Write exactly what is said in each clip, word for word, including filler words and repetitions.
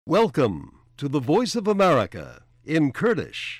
Welcome to the Voice of America in Kurdish.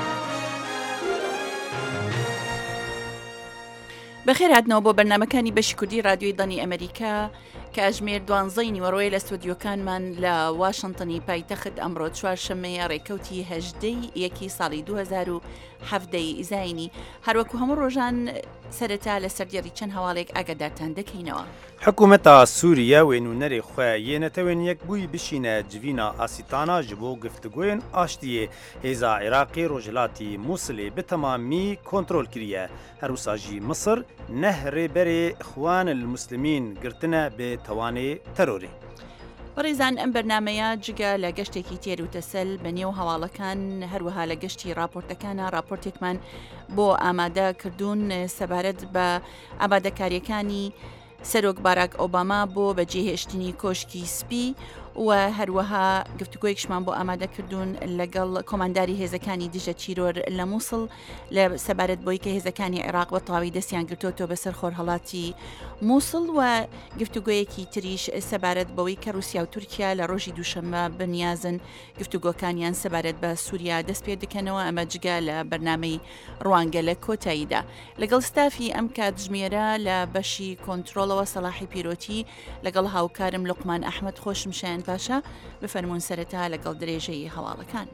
بەخێر هاتنەوە بۆ بەرنامەکانی بەشی کوردی رادیۆی دانی ئەمریکا کە ئەژمێر دوانزەی نیوەڕۆی لە ستودیۆکانمان لە واشنتنی پایتەخت ئەمڕۆ چوارشەممەیە ڕێکەوتی هەژدەی یەکی ساڵی دوو هەزار و هەڤدەی زاینی هەروەکو هەموو ڕۆژان سەرەتا لە سەردێڕی چەند هەواڵێک ئاگادارتان دەکەینەوە. حکوومەتا سووریا وێنونەری خوێ یەنەتەوێن یەک بووی بشینە جڤینە ئاسیتانە ji بۆ گفتگوên ئاشتیê hêza Iraqê rojhilatî Mosulê bi temamî kontrol kiriye. Herwisa jî Misir nehrêberê Xwan el Muslimîn girtine bi tewanê terorê. بەڕێزان ئەم بەرنمەیە جگە لە گەشتێکی تێروتەسەل بە نێو هەواڵەکان هەروەها لە گەشتی راپۆرتەکانە راپۆرتێکمان بۆ ئامادە کردوون سەبارەت بە ئامادەکاریەکانی سەرۆک باراک ئۆباما بۆ بەجێهێشتنی کۆشکی سپی و هەروەها گفتوگۆیەکشمان بۆ ئامادە کردوون لەگەڵ کۆمانداری هێزەکانی دژە چیرۆر لە مووسڵ لە سەبارەت بۆی کە هێزەکانی عێراق بە تەواوی دەستیان گرتوۆتەوە بەسەر خۆرهەڵاتی مووسڵ و گفتوگۆیەکی تریش سەبارەت بەوەی کە رووسیا و تورکیا لە ڕۆژی دووشەممە بنیازن گفتوگۆکانیان سەبارەت بە سووریا دەست پێ دەکەنەوە ئەمە جگە لە بەرنامەی ڕوانگە لە کۆتاییدا لەگەڵ ستافی ئەم کاتژمێرە لە بەشی کۆنتترۆلەوە سەلاحی پیرۆتی لەگەڵ هاوکارم لوقمان ئەحمەد خۆشمشیان پاشا بفەرمونون سەرەتا لەگەڵ درێژەی هەواڵەکان.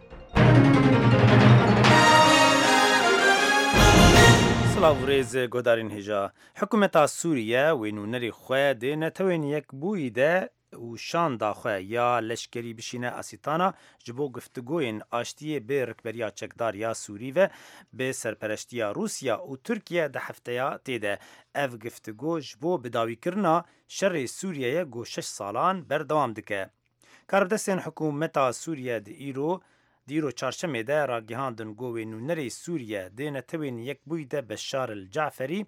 سلااوڕێز گۆدارین هێژا حکوومەتا سووریە وێنونەری خوێ دێنەتەوێن یەک بووی دە و شاندا خوێ یا لەشکری بشینە ئاسیتانە ji بۆ گفتگوین ئاشتیە بێ ڕکبەریا چەکدار یا سووری ve bê serpereştiya Rûsya û Tirkiye di hefteya têde. Ev giftugû ji bo bidawîkirina şerê Sûriyeyê got şeş salan berdewam dike. Karbdestên hikûmeta Sûriye di îro di îro çarşemê de ragihandin got wênûnerê Sûriye dênetewên yekbûyî de Beşar el Caferî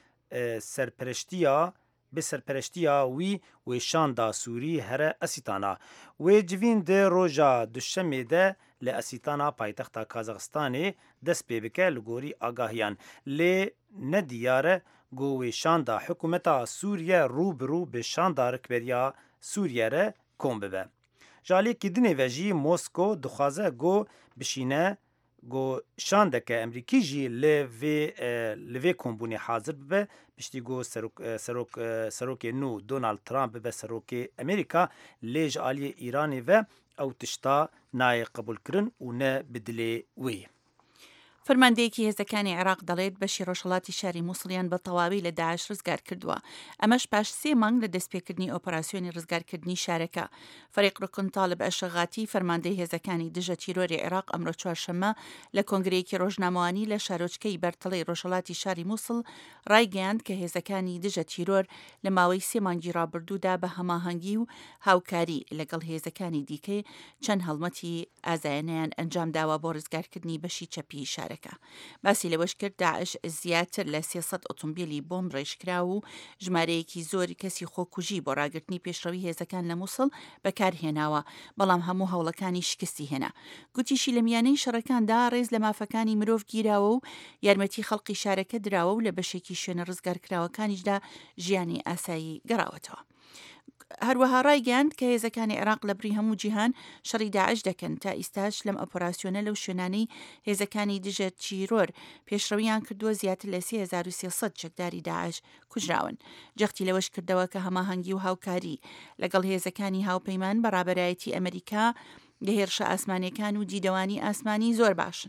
serpereştiya bi serpereştiya wî wêşanda Sûrî here Esîtana. Wê civîn di roja duşemê de li Esîtana paytexta Kazaxistanê dest pê bike li gorî agahiyan. Lê nediyar e got wêşanda hikûmeta Sûriye rûbirû bi şanda rikberiya Sûriye re kom bibe. Ji aliyekî dinê ve jî Mosko dixwaze got bişîne got şandeke Emerîkî jî li vê li vê kombûnê hazir bibe piştî got serok serokê nû Donald Trump bibe serokê Amerîka lê ji aliyê Îranê ve ew tişta nayê qebûlkirin û ne bi dilê wê. فەرماندەیەکی هێزەکانی عێراق دەڵێت بەشی ڕۆژهەڵاتی شاری مووسڵیان بە تەواوی لە داعش ڕزگار کردووە. ئەمەش پاش سێ مانگ لە دەستپێکردنی ئۆپەراسیۆنی ڕزگارکردنی شارەکە. فەریق ڕکن تاالب ئەشەغاتی فەرماندەی هێزەکانی دژە تیرۆری عێراق ئەمڕۆ چوارشەممە لە کۆنگرەیەکی ڕۆژنامەوانی لە شارۆچکەی بەرتەڵی ڕۆژهەڵاتی شاری مووسڵ ڕایگەیاند کە هێزەکانی دژە تیرۆر لە ماوەی سێ مانگی ڕابردوودا بە هەماهەنگی و هاوکاری لەگەڵ هێزەکانی دیکەی چەند هەڵمەتی ئازایەنیان ئەنجام داوە بۆ ڕزگارکردنی بەشی چەپی شارەکە. باسی لەوەش کرد داعش زیاتر لە سێسەد ئۆتۆمبیلی بۆم ڕێژکرا و ژمارەیەکی زۆری کەسی خۆکوژی بۆ ڕاگررتنی پێشڕەوی هێزەکان لە مووسڵ بەکارهێناوە بەڵام هەموو هەوڵەکانی شکستی هێنا. گوتیشی لە میانەی شەڕەکاندا ڕێز لە مافەکانی مرۆڤ گیراوە و یارمەتی خەڵقی شارەکە دراوە و لە بەشێکی شوێنە ڕزگارکراوەکانیشدا ژیانی ئاسایی گەڕاوەتەوە. هەروەها ڕایگەاند کە هێزەکانی عێراق لە بری هەموو جیهان شەڕی داعش دەکەن تا ئیستاش لەم ئۆپەراسیۆنە لەو شوێنانەی هێزەکانی دژە چیرۆر پێشڕەویان کردووە زیاتر لە سێ هەزار و سێسەد چەکداری داعش کوژراون. جەختی لەوەش کردەوە کە هەماهەنگی و هاوکاری لەگەڵ هێزەکانی هاوپەیمان بەڕابەرایەتی ئەمریکا لە هێرشە ئاسمانیەکان و دیدەوانی ئاسمانی زۆر باشن.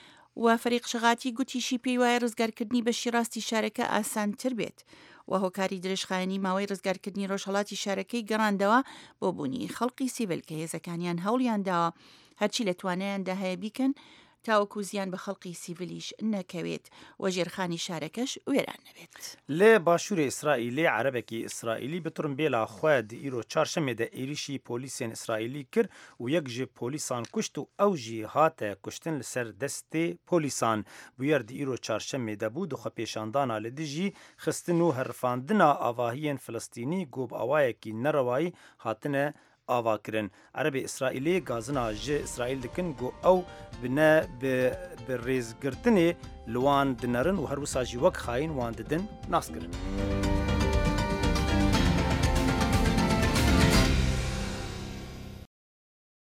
و فەریق شەغاتی گوتیشی پێی وایە ڕزگارکردنی بەشی ڕاستی شارەکە ئاسانتر بێت. و هۆکاری درێژخایەنی ماوەی ڕزگارکردنی ڕۆژهەڵاتی شارەکەی گەڕاندەوە بۆ بوونی خەڵقی سیڤیل کە هێزەکانیان هەوڵیان داوە هەرچی لە توانایاندا هەیە بیکەن تاوەکو زیان بە خەڵقی سیڤیلیش نەکەوێت و ژێرخانی شارەکەش وێران نەبێت. لێ باشووری ئیسرائیلی عەرەبێکی ئیسرائیلی بتڕمبێلا خوێ دی ئیرۆ چارشەمێ دە عێریشی پۆلیسێن ئیسرائیلی کرد و یەک ژێ پۆلیسان کوشت و ئەو ژی هاتە کوشتن لەسەر دەستێ پۆلیسان بویەر دی ئیرۆ چارشەمێ دەبوو دخە پێشاندانا لە دژی خستن و هەرفاندنا ئاواهیên فلستینی گۆب ئاوایەکی نەڕەوایی هاتنە ئاواکردن. عەرەبی ئیسرائیلی گازنا ji ئیسرائیل dikin got ew bine bi rêzgirtinê li wan dinerin û her wisa jî wek xayîn wan didin nas kirin.